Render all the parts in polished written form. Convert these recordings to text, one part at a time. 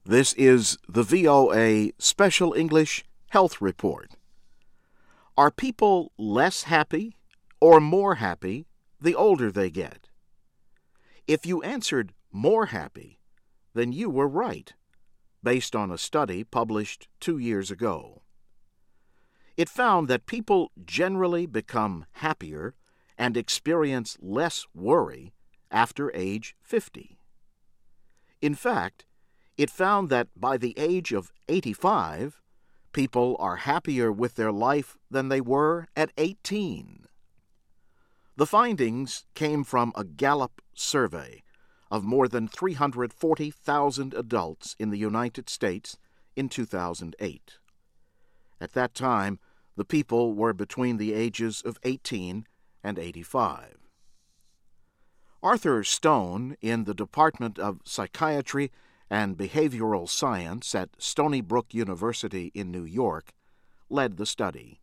This is the VOA Special English Health Report. Are people less happy or more happy the older they get? If you answered more happy, then you were right, based on a study published 2 years ago. It found that people generally become happier and experience less worry after age 50. In fact, it found that by the age of 85, people are happier with their life than they were at 18. The findings came from a Gallup survey of more than 340,000 adults in the United States in 2008. At that time, the people were between the ages of 18 and 85. Arthur Stone, in the Department of Psychiatry and Behavioral Science at Stony Brook University in New York, led the study.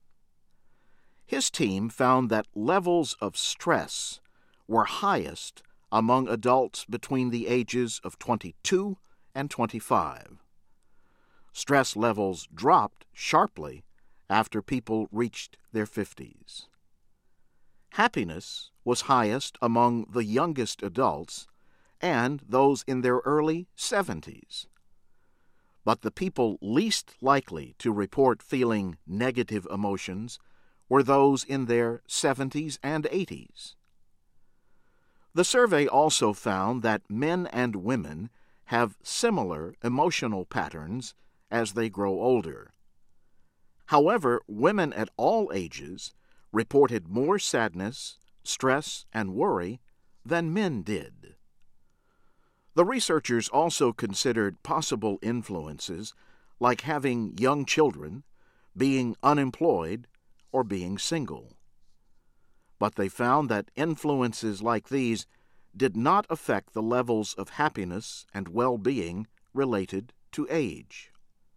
His team found that levels of stress were highest among adults between the ages of 22 and 25. Stress levels dropped sharply after people reached their 50s. Happiness was highest among the youngest adults and those in their early 70s. But the people least likely to report feeling negative emotions were those in their 70s and 80s. The survey also found that men and women have similar emotional patterns as they grow older. However, women at all ages reported more sadness, stress, and worry than men did. The researchers also considered possible influences like having young children, being unemployed, or being single. But they found that influences like these did not affect the levels of happiness and well-being related to age.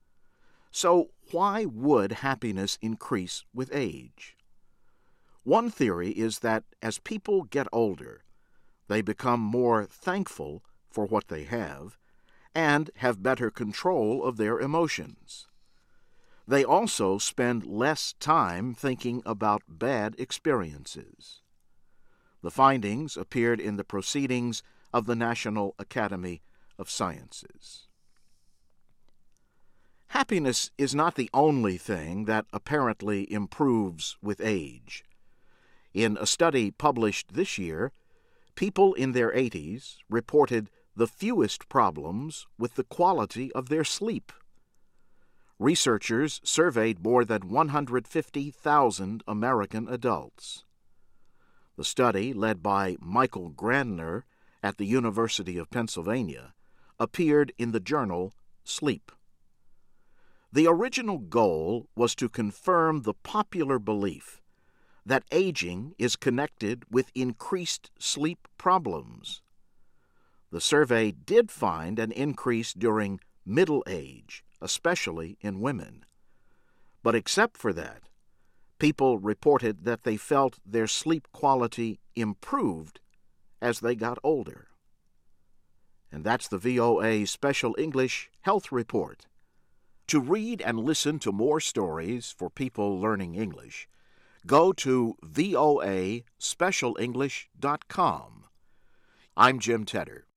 So why would happiness increase with age? One theory is that as people get older, they become more thankful for what they have and have better control of their emotions. They also spend less time thinking about bad experiences. The findings appeared in the Proceedings of the National Academy of Sciences. Happiness is not the only thing that apparently improves with age. In a study published this year, people in their 80s reported the fewest problems with the quality of their sleep. Researchers surveyed more than 150,000 American adults. The study, led by Michael Grandner at the University of Pennsylvania, appeared in the journal Sleep. The original goal was to confirm the popular belief that aging is connected with increased sleep problems. The survey did find an increase during middle age, especially in women. But except for that, people reported that they felt their sleep quality improved as they got older. And that's the VOA Special English Health Report. To read and listen to more stories for people learning English, go to voaspecialenglish.com. I'm Jim Tedder.